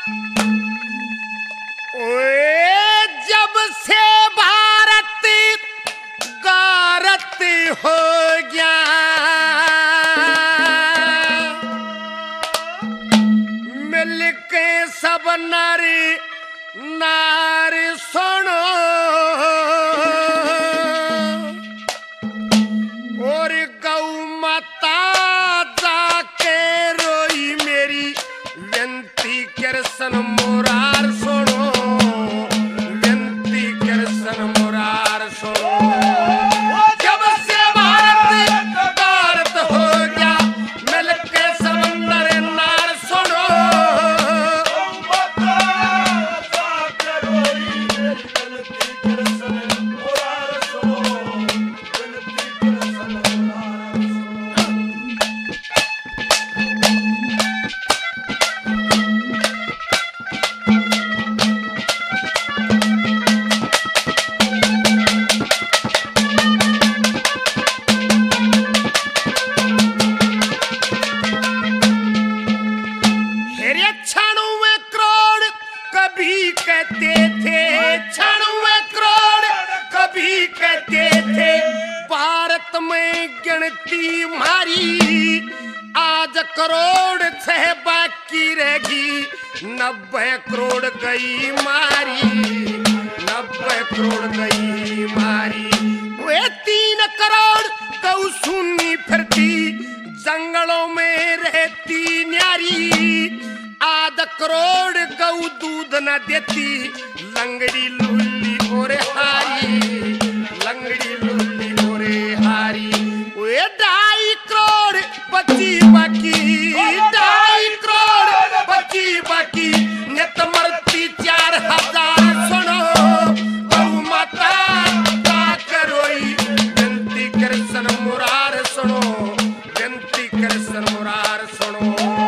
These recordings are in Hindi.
ओए जब से भारत गारत हो गया, मिलके सब नारी नारी सुनो, और गौ माता जाके रोई मेरी विनती कृष्ण मुरार सुनो, विनती कृष्ण मुरार सुनो। जब से भारत भारत हो गया, मिलके सब नर नार सुनो, कभी कहते थे 96 करोड़, कभी कहते थे भारत में गिनती मारी, आज करोड़ 6 बाकी रहेगी, 90 करोड़ गई मारी, 90 करोड़ गई मारी। वे 3 करोड़ गौ सुनी फिरती, जंगलों में रहती न्यारी, आधा करोड़ गौ दूध न देती, लंगड़ी लुल्ली और हारी, लंगड़ी लुल्ली और हारी। वे 2.5 करोड़ बची बाकी, 2.5 करोड़ बची बाकी, नित मरती 4000 सुनो, गौ माता जाकर रोई, विनती कृष्ण मुरार सुनो, विनती कृष्ण मुरार सुनो।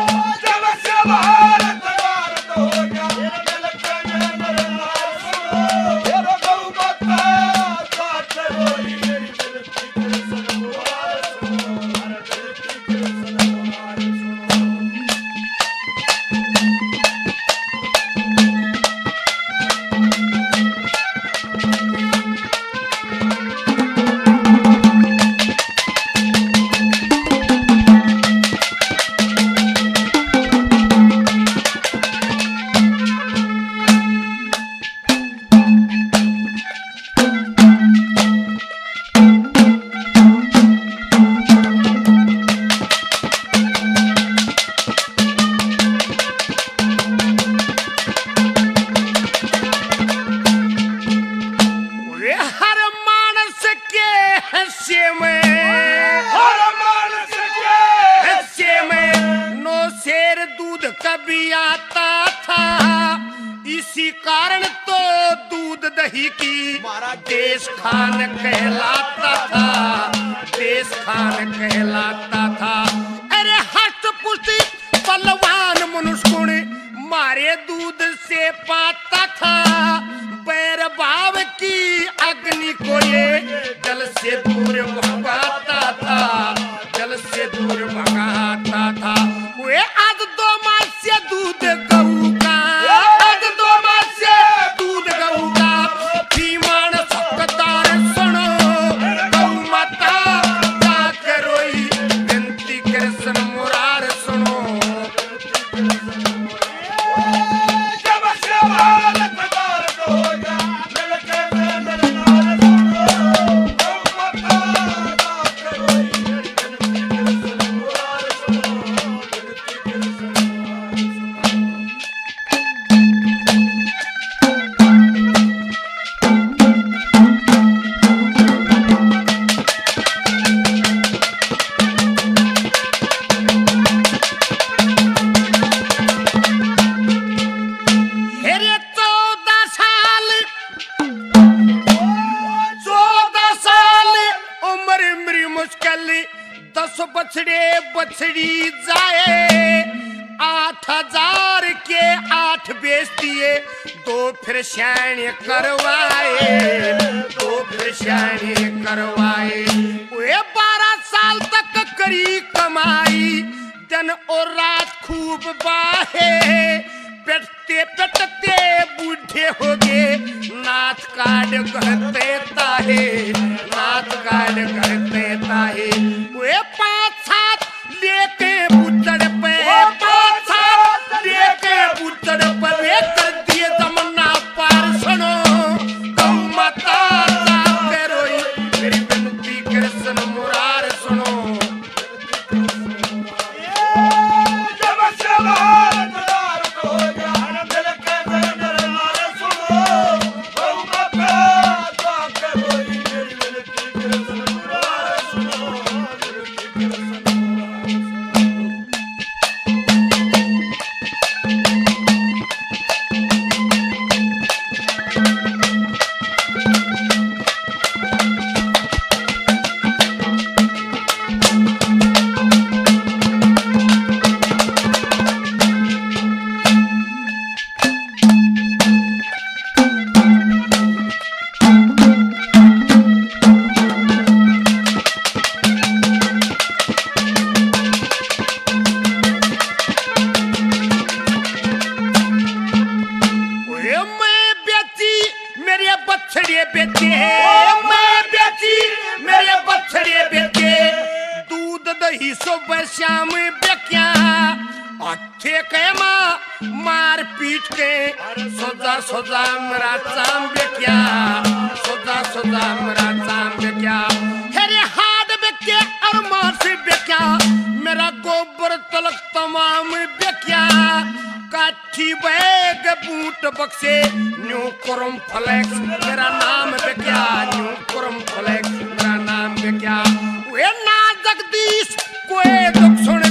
कभी आता था, इसी कारण तो दूध दही की देश खान कहलाता था, देश खान कहलाता था। अरे हष्ट पुष्ट बलवान मनुष्य ने मारे दूध से पाता था, बैर भाव की अग्नि को ये जल से दूर भगाता था, जल से दूर भगाता था। वे आज 2 मास से दूध गऊ का, आज 2 मास से दूध गऊ का, भीमान सकदार सुनो, गौ माता जाकर रोई, विनती कृष्ण मुरार सुनो। जब से भारत भारत हो गया, मिलके नर नार सुनो, गौ माता जाकर रोई, विनती कृष्ण मुरार सुनो, विनती कृष्ण मुरार सुनो। हेरे 14 साल, 14 साल उम्र मेरी मुश्किल, 10 बछड़े बछड़ी जाए, 8000 के 8 बेच दिए, 2 फिर शैण्य करवाए, 2 फिर शैण्य करवाए। वे 12 साल तक करी कमाई, दिन और रात खूब बाहे, बैठते बैठते बूढ़े हो गए नाथ काट कहते ताहे नाथ काट कहते ताहे वे 5-7 लेके बुचड़ पे 5-7 लेके बुचड़ पर कर दिए जमुना पार सुनो गौ माता जाके रोई मेरी विनती कृष्ण मुरार सुनो श्याम बेक्या अच्छे के मार पीट के सोजा सोजा मेरा चाम बेक्या सोजा सोजा मेरा चाम बेक्या तेरे हाथ बेक्या और मार से बेक्या मेरा गोबर तलक तमाम बेक्या काठी बैग बूट बक्से न्यू करम फ्लेक्स मेरा नाम बेक्या न्यू करम फ्लेक्स मेरा नाम बेक्या वे ना जगदीश कोई दुख सुन